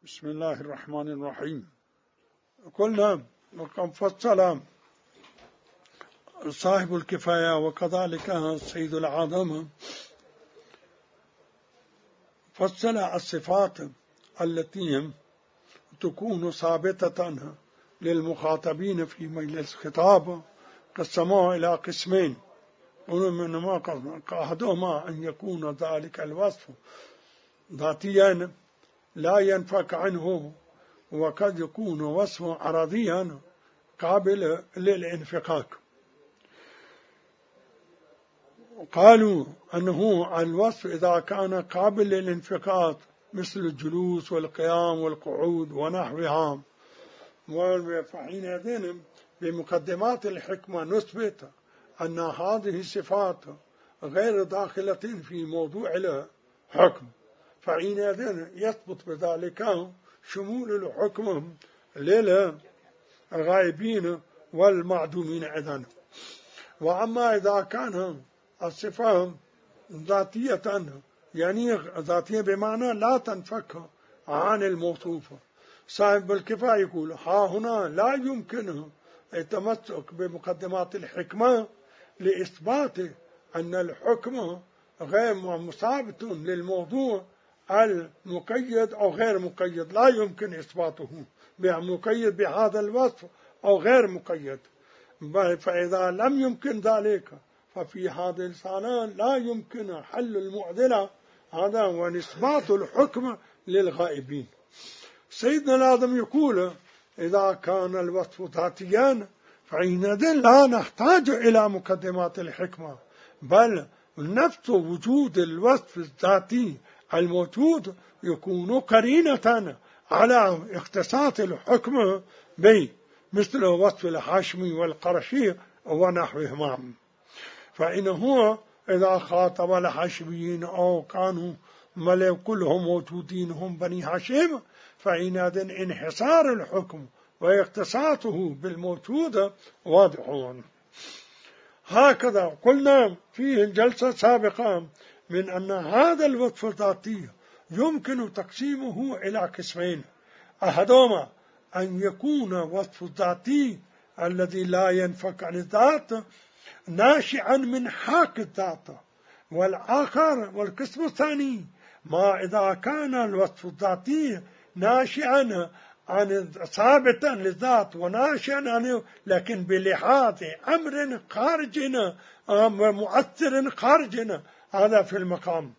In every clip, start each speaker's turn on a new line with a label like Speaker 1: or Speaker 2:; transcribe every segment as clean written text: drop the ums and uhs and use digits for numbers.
Speaker 1: بسم الله الرحمن الرحيم. قلنا وقد فصل صاحب الكفاية وكذلك سيد العظمة فصل الصفات التي تكون ثابتة للمخاطبين في مجلس الخطاب قسموها إلى قسمين، ومنهما أحدهما أن يكون ذلك الوصف ذاتيا لا ينفك عنه، وقد يكون وصفا عرضيا قابل للانفكاك. قالوا أنه الوصف إذا كان قابل للانفكاك مثل الجلوس والقيام والقعود ونحوها، وحينئذ بمقدمات الحكمة نثبت أن هذه الصفات غير داخلة في موضوع الحكم، فحينئذ يثبت بذلك شمول الحكم للغائبين والمعدومين أيضا. وأما إذا كان الصفة ذاتية، يعني ذاتية بمعنى لا تنفك عن الموصوف، صاحب الكفاية يقول ها هنا لا يمكن التمسك بمقدمات الحكمة لإثبات أن الحكم غير مثابت للموضوع المقيد أو غير مقيد، لا يمكن إثباته مقيد بهذا الوصف أو غير مقيد. فإذا لم يمكن ذلك ففي هذه الحالة لا يمكن حل المعضلة هذا ونثبات الحكم للغائبين. سيدنا العظم يقول إذا كان الوصف ذاتيا فحينئذ لا نحتاج إلى مقدمات الحكمة، بل نفس وجود الوصف الذاتي الموجود يكون قرينة على اختصاص الحكم به، مثل وصف الحاشمي والقرشي ونحوهما. فإنه إذا خاطب الحاشميين أو كانوا كلهم موجودين هم بني هاشم، فحينئذ انحصار الحكم واختصاصه بالموجود واضحون. هكذا قلنا في الجلسة السابقة من أن هذا الوصف الذاتي يمكن تقسيمه إلى قسمين، أحدهما أن يكون وصف الذاتي الذي لا ينفك عن الذات ناشئا من حاك الذات، والقسم الثاني ما إذا كان الوصف الذاتي ناشئا عن ثابتا للذات وناشئا عنه لكن بلحاظ أمر خارج مؤثر خارج هذا في المقام.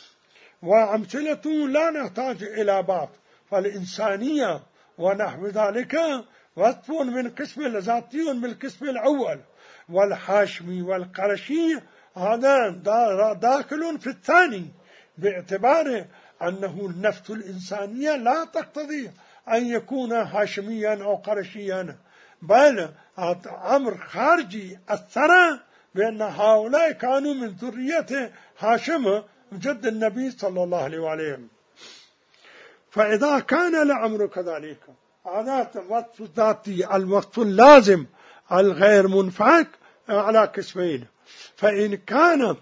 Speaker 1: وأمثلته لا نحتاج إلى بعض، فالإنسانية ونحو ذلك وصف من قسم الذاتي من القسم الأول، والحاشمي والقرشي هذا داخل في الثاني، باعتبار أنه النفس الإنسانية لا تقتضي أن يكون هاشميا أو قرشيا، بل أمر خارجي أثر بأن هؤلاء كانوا من ذرية هاشم جد النبي صلى الله عليه وسلم. فإذا كان الأمر كذلك هذا الوصف الذاتي الوصف اللازم الغير منفك على قسمين، فإن كان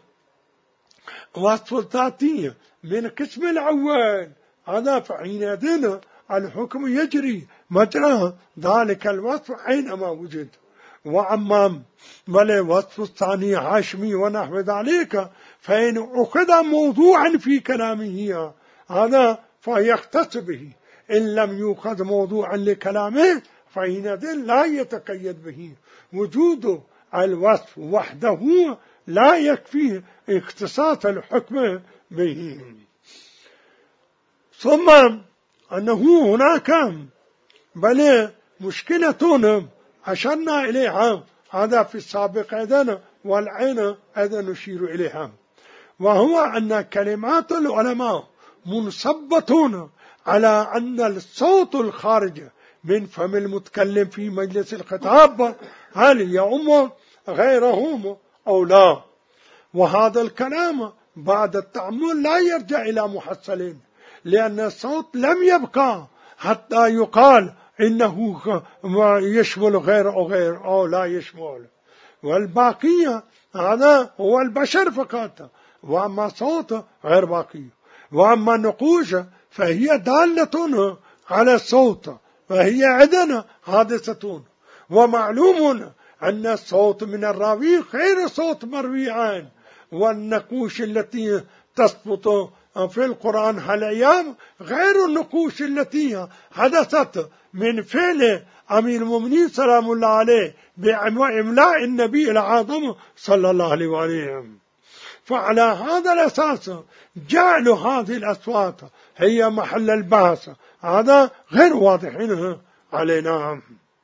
Speaker 1: وصف الذاتي من القسم الأول هذا فحينئذ الحكم يجري مجرى ذلك الوصف حينما وجد. وأما الوصف الثاني هاشمي ونحو ذلك فإن أخذ موضوعا في كلامه هذا فيختص به، إن لم يؤخذ موضوعا لكلامه فحينئذ لا يتقيد به. وجود الوصف وحده لا يكفي اختصاص الحكم به. ثم أنه هناك بل مشكلة أشرنا إليها هذا في السابق أيضا والعين أيضا نشير إليها، وهو أن كلمات العلماء منصبة على أن الصوت الخارج من فم المتكلم في مجلس الخطاب هل يؤم غيرهم أو لا. وهذا الكلام بعد التأمل لا يرجع إلى محصلين، لأن الصوت لم يبقى حتى يقال إنه يشمل غير أو غير أو لا يشمل، والباقية هذا هو البشر فقط، وأما صوت غير باقي. وأما النقوش فهي دالة على الصوت، فهي عندنا حادثة. ومعلوم أن الصوت من الراوي غير صوت مروي عنه، والنقوش التي تسقط في القرآن هالأيام غير النقوش التي حدثت من فعل أمير المؤمنين سلام الله عليه بإملاء النبي العظيم صلى الله عليه وسلم. فعلى هذا الأساس جعل هذه الأصوات هي محل البحث، هذا غير واضح علينا.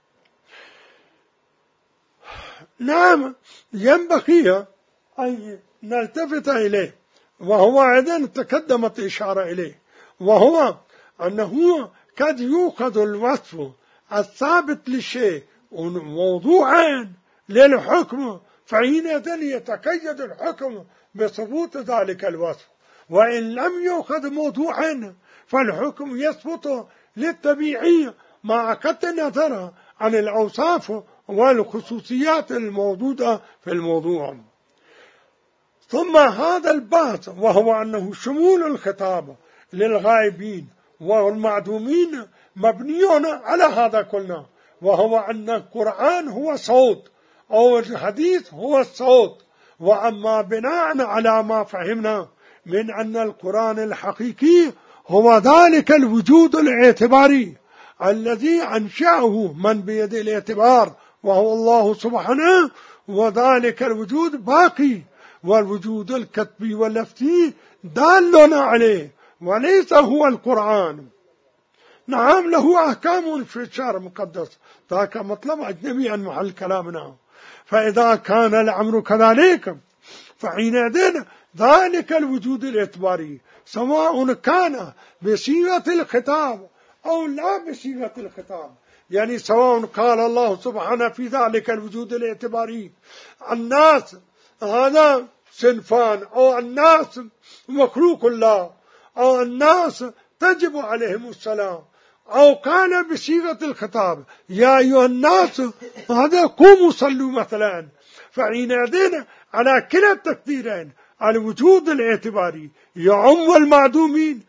Speaker 1: نعم، ينبغي أن نلتفت إليه، وهو أيضا تقدمت إشارة إليه، وهو أنه قد يؤخذ الوصف الثابت للشيء موضوعا للحكم، فحينئذ يتقيد الحكم بثبوت ذلك الوصف. وإن لم يؤخذ موضوعا فالحكم يثبت للطبيعي مع قطع النظر عن الأوصاف والخصوصيات الموجودة في الموضوع. ثم هذا البحث وهو أنه شمول الخطاب للغائبين والمعدومين مبني على هذا كله، وهو أن القرآن هو صوت أو الحديث هو الصوت. وأما بناء على ما فهمنا من أن القرآن الحقيقي هو ذلك الوجود الاعتباري الذي أنشأه من بيد الاعتبار وهو الله سبحانه، وذلك الوجود باقي، والوجود الكتبي واللفظي دال عليه وليس هو القرآن. نعم، له أحكام في الشرع المقدس، ذاك مطلب أجنبي عن محل كلامنا. فإذا كان الأمر كذلك فحينئذ ذلك الوجود الاعتباري سواء كان بصيغة الخطاب أو لا بصيغة الخطاب، يعني سواء قال الله سبحانه في ذلك الوجود الاعتباري الناس هذا صنفان، أو الناس مخلوق الله، أو الناس تجب عليهم السلام، أو قال بصيغة الخطاب يا أيها الناس هذا قوموا صلوا مثلا، فحينئذ على كلا التقديرين الوجود الاعتباري يعم المعدومين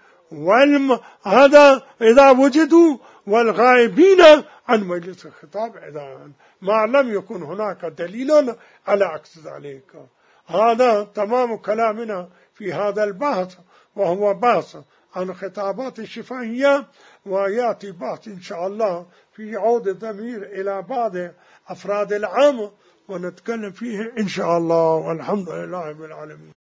Speaker 1: هذا إذا وجدوا والغائبين عن مجلس الخطاب إذا ما لم يكن هناك دليل على عكس ذلك. هذا تمام كلامنا في هذا البحث، وهو بحث عن خطابات الشفهية، ويأتي بحث إن شاء الله في عود الضمير إلى بعض أفراد العام ونتكلم فيه إن شاء الله، والحمد لله رب العالمين.